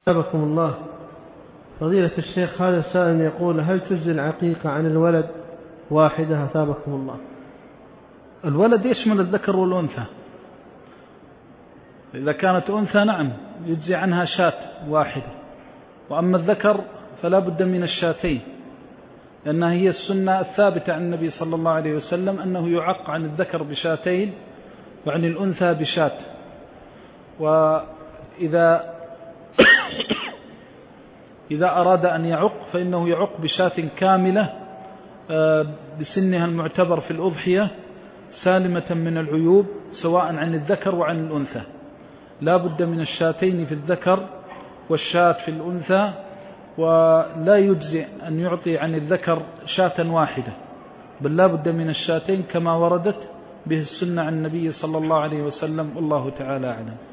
أثابكم الله. فضيلة الشيخ، هذا السائل يقول: هل تجزي العقيقة عن الولد واحدة؟ أثابكم الله. الولد يشمل الذكر والأنثى. إذا كانت أنثى نعم يجزي عنها شاة واحدة، وأما الذكر فلا بد من الشاتين، لأنها هي السنة الثابتة عن النبي صلى الله عليه وسلم أنه يعق عن الذكر بشاتين وعن الأنثى بشات. وإذا أراد أن يعق فإنه يعق بشاة كاملة بسنها المعتبر في الأضحية سالمة من العيوب سواء عن الذكر وعن الأنثى. لا بد من الشاتين في الذكر والشاة في الأنثى، ولا يجزئ أن يعطي عن الذكر شاة واحدة، بل لا بد من الشاتين كما وردت به السنة عن النبي صلى الله عليه وسلم. والله تعالى أعلم.